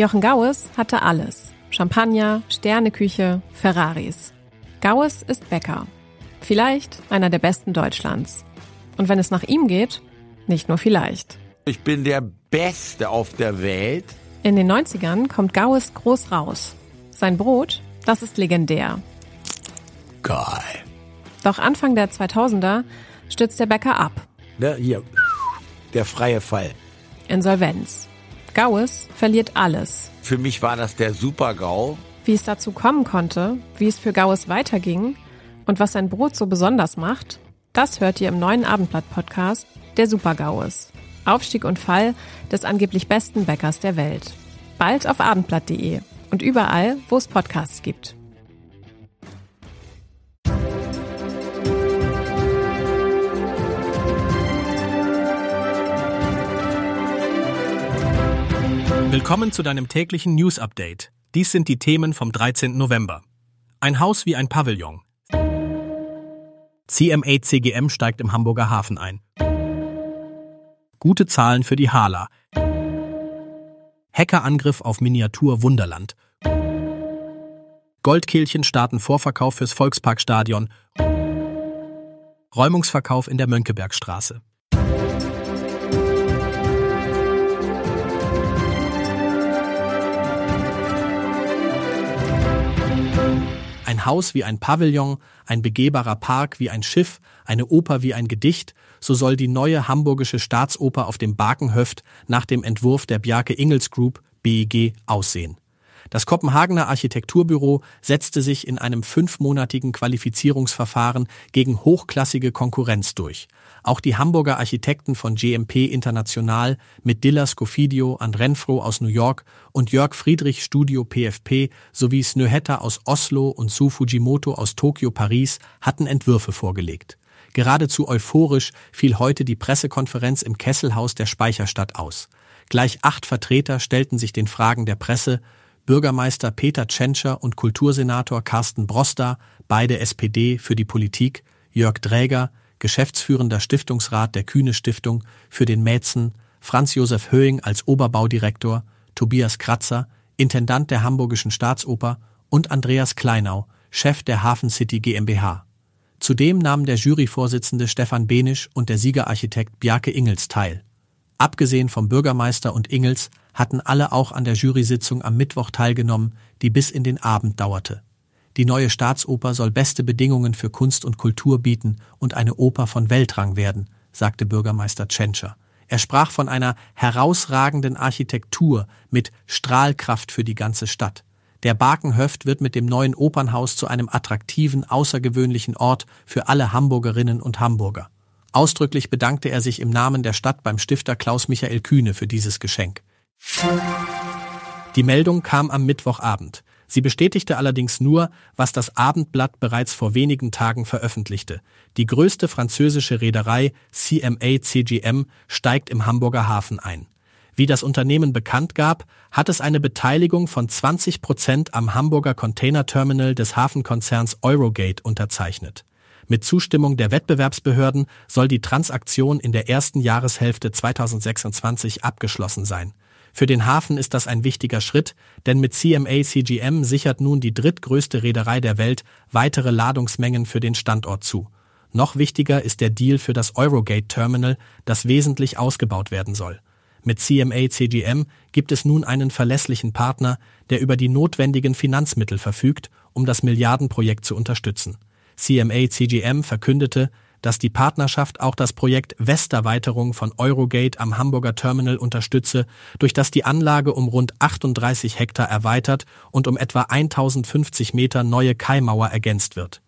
Jochen Gaues hatte alles. Champagner, Sterneküche, Ferraris. Gaues ist Bäcker. Vielleicht einer der besten Deutschlands. Und wenn es nach ihm geht, nicht nur vielleicht. Ich bin der Beste auf der Welt. In den 90ern kommt Gaues groß raus. Sein Brot, das ist legendär. Geil. Doch Anfang der 2000er stürzt der Bäcker ab. Ne, hier, der freie Fall. Insolvenz. Gaues verliert alles. Für mich war das der Super-GAU. Wie es dazu kommen konnte, wie es für Gaues weiterging und was sein Brot so besonders macht, das hört ihr im neuen Abendblatt-Podcast Der Super-Gaues. Aufstieg und Fall des angeblich besten Bäckers der Welt. Bald auf abendblatt.de und überall, wo es Podcasts gibt. Willkommen zu deinem täglichen News-Update. Dies sind die Themen vom 13. November. Ein Haus wie ein Pavillon. CMA-CGM steigt im Hamburger Hafen ein. Gute Zahlen für die Hala. Hackerangriff auf Miniatur Wunderland. Goldkehlchen starten Vorverkauf fürs Volksparkstadion. Räumungsverkauf in der Mönckebergstraße. Ein Haus wie ein Pavillon, ein begehbarer Park wie ein Schiff, eine Oper wie ein Gedicht, so soll die neue Hamburgische Staatsoper auf dem Bakenhöft nach dem Entwurf der Bjarke Ingels Group BIG aussehen. Das Kopenhagener Architekturbüro setzte sich in einem 5-monatigen Qualifizierungsverfahren gegen hochklassige Konkurrenz durch. Auch die Hamburger Architekten von GMP International mit Dilla Scofidio and Renfro aus New York und Jörg Friedrich Studio PFP sowie Snøhetta aus Oslo und Su Fujimoto aus Tokio Paris hatten Entwürfe vorgelegt. Geradezu euphorisch fiel heute die Pressekonferenz im Kesselhaus der Speicherstadt aus. Gleich 8 Vertreter stellten sich den Fragen der Presse. Bürgermeister Peter Tschentscher und Kultursenator Carsten Broster, beide SPD für die Politik, Jörg Dräger, geschäftsführender Stiftungsrat der Kühne Stiftung für den Mäzen, Franz Josef Höing als Oberbaudirektor, Tobias Kratzer, Intendant der Hamburgischen Staatsoper und Andreas Kleinau, Chef der Hafen City GmbH. Zudem nahmen der Juryvorsitzende Stefan Benisch und der Siegerarchitekt Bjarke Ingels teil. Abgesehen vom Bürgermeister und Ingels hatten alle auch an der Jurysitzung am Mittwoch teilgenommen, die bis in den Abend dauerte. Die neue Staatsoper soll beste Bedingungen für Kunst und Kultur bieten und eine Oper von Weltrang werden, sagte Bürgermeister Tschentscher. Er sprach von einer herausragenden Architektur mit Strahlkraft für die ganze Stadt. Der Bakenhöft wird mit dem neuen Opernhaus zu einem attraktiven, außergewöhnlichen Ort für alle Hamburgerinnen und Hamburger. Ausdrücklich bedankte er sich im Namen der Stadt beim Stifter Klaus Michael Kühne für dieses Geschenk. Die Meldung kam am Mittwochabend. Sie bestätigte allerdings nur, was das Abendblatt bereits vor wenigen Tagen veröffentlichte. Die größte französische Reederei CMA-CGM steigt im Hamburger Hafen ein. Wie das Unternehmen bekannt gab, hat es eine Beteiligung von 20% am Hamburger Containerterminal des Hafenkonzerns Eurogate unterzeichnet. Mit Zustimmung der Wettbewerbsbehörden soll die Transaktion in der ersten Jahreshälfte 2026 abgeschlossen sein. Für den Hafen ist das ein wichtiger Schritt, denn mit CMA-CGM sichert nun die drittgrößte Reederei der Welt weitere Ladungsmengen für den Standort zu. Noch wichtiger ist der Deal für das Eurogate-Terminal, das wesentlich ausgebaut werden soll. Mit CMA-CGM gibt es nun einen verlässlichen Partner, der über die notwendigen Finanzmittel verfügt, um das Milliardenprojekt zu unterstützen. CMA-CGM verkündete, dass die Partnerschaft auch das Projekt Westerweiterung von Eurogate am Hamburger Terminal unterstütze, durch das die Anlage um rund 38 Hektar erweitert und um etwa 1050 Meter neue Kaimauer ergänzt wird.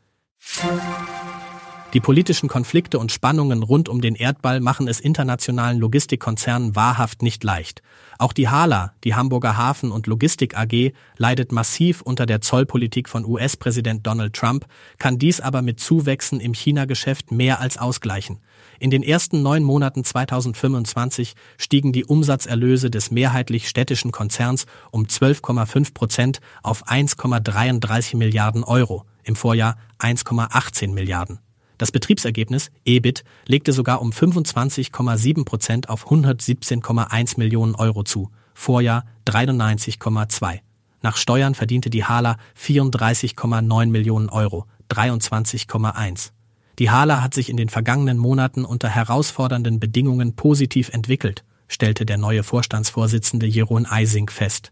Die politischen Konflikte und Spannungen rund um den Erdball machen es internationalen Logistikkonzernen wahrhaft nicht leicht. Auch die Hala, die Hamburger Hafen- und Logistik AG, leidet massiv unter der Zollpolitik von US-Präsident Donald Trump, kann dies aber mit Zuwächsen im China-Geschäft mehr als ausgleichen. In den ersten 9 Monaten 2025 stiegen die Umsatzerlöse des mehrheitlich städtischen Konzerns um 12,5% auf 1,33 Milliarden Euro, im Vorjahr 1,18 Milliarden. Das Betriebsergebnis, EBIT, legte sogar um 25,7% auf 117,1 Millionen Euro zu. Vorjahr 93,2. Nach Steuern verdiente die Hala 34,9 Millionen Euro, 23,1. Die Hala hat sich in den vergangenen Monaten unter herausfordernden Bedingungen positiv entwickelt, stellte der neue Vorstandsvorsitzende Jeroen Eising fest.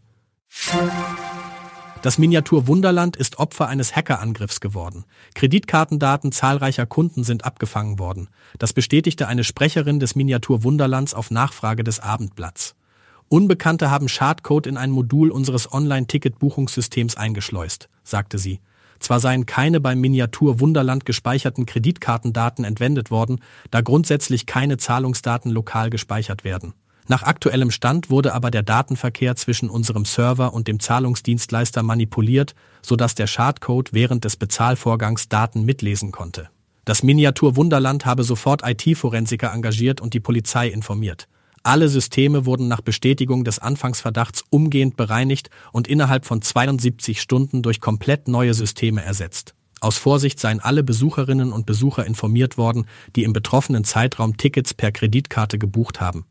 Das Miniatur Wunderland ist Opfer eines Hackerangriffs geworden. Kreditkartendaten zahlreicher Kunden sind abgefangen worden. Das bestätigte eine Sprecherin des Miniatur Wunderlands auf Nachfrage des Abendblatts. Unbekannte haben Schadcode in ein Modul unseres Online-Ticket-Buchungssystems eingeschleust, sagte sie. Zwar seien keine beim Miniatur Wunderland gespeicherten Kreditkartendaten entwendet worden, da grundsätzlich keine Zahlungsdaten lokal gespeichert werden. Nach aktuellem Stand wurde aber der Datenverkehr zwischen unserem Server und dem Zahlungsdienstleister manipuliert, sodass der Schadcode während des Bezahlvorgangs Daten mitlesen konnte. Das Miniatur Wunderland habe sofort IT-Forensiker engagiert und die Polizei informiert. Alle Systeme wurden nach Bestätigung des Anfangsverdachts umgehend bereinigt und innerhalb von 72 Stunden durch komplett neue Systeme ersetzt. Aus Vorsicht seien alle Besucherinnen und Besucher informiert worden, die im betroffenen Zeitraum Tickets per Kreditkarte gebucht haben.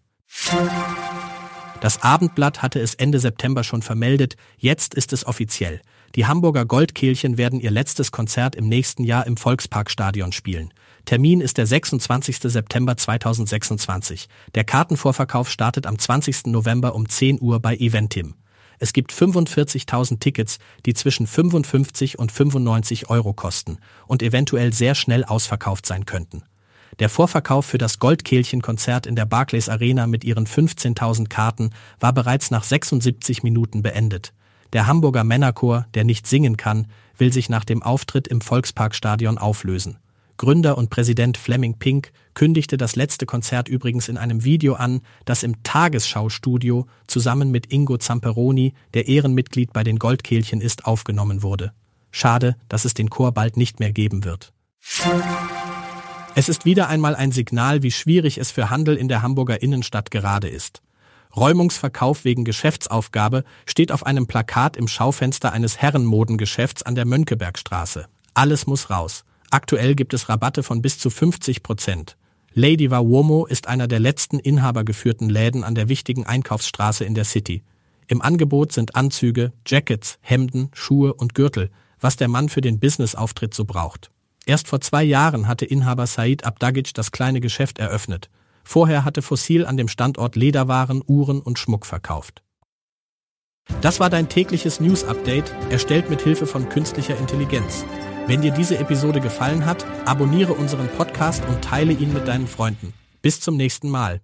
Das Abendblatt hatte es Ende September schon vermeldet, jetzt ist es offiziell. Die Hamburger Goldkehlchen werden ihr letztes Konzert im nächsten Jahr im Volksparkstadion spielen. Termin ist der 26. September 2026. Der Kartenvorverkauf startet am 20. November um 10 Uhr bei Eventim. Es gibt 45.000 Tickets, die zwischen 55 und 95 Euro kosten und eventuell sehr schnell ausverkauft sein könnten. Der Vorverkauf für das Goldkehlchen-Konzert in der Barclays Arena mit ihren 15.000 Karten war bereits nach 76 Minuten beendet. Der Hamburger Männerchor, der nicht singen kann, will sich nach dem Auftritt im Volksparkstadion auflösen. Gründer und Präsident Flemming Pink kündigte das letzte Konzert übrigens in einem Video an, das im Tagesschau-Studio zusammen mit Ingo Zamperoni, der Ehrenmitglied bei den Goldkehlchen ist, aufgenommen wurde. Schade, dass es den Chor bald nicht mehr geben wird. Es ist wieder einmal ein Signal, wie schwierig es für Handel in der Hamburger Innenstadt gerade ist. Räumungsverkauf wegen Geschäftsaufgabe steht auf einem Plakat im Schaufenster eines Herrenmodengeschäfts an der Mönckebergstraße. Alles muss raus. Aktuell gibt es Rabatte von bis zu 50%. Lady Uomo ist einer der letzten inhabergeführten Läden an der wichtigen Einkaufsstraße in der City. Im Angebot sind Anzüge, Jackets, Hemden, Schuhe und Gürtel, was der Mann für den Businessauftritt so braucht. Erst vor 2 Jahren hatte Inhaber Said Abdagic das kleine Geschäft eröffnet. Vorher hatte Fossil an dem Standort Lederwaren, Uhren und Schmuck verkauft. Das war dein tägliches News-Update, erstellt mit Hilfe von künstlicher Intelligenz. Wenn dir diese Episode gefallen hat, abonniere unseren Podcast und teile ihn mit deinen Freunden. Bis zum nächsten Mal.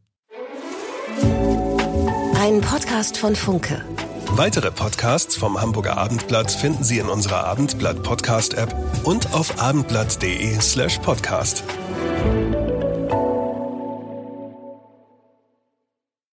Ein Podcast von Funke. Weitere Podcasts vom Hamburger Abendblatt finden Sie in unserer Abendblatt-Podcast-App und auf abendblatt.de/podcast.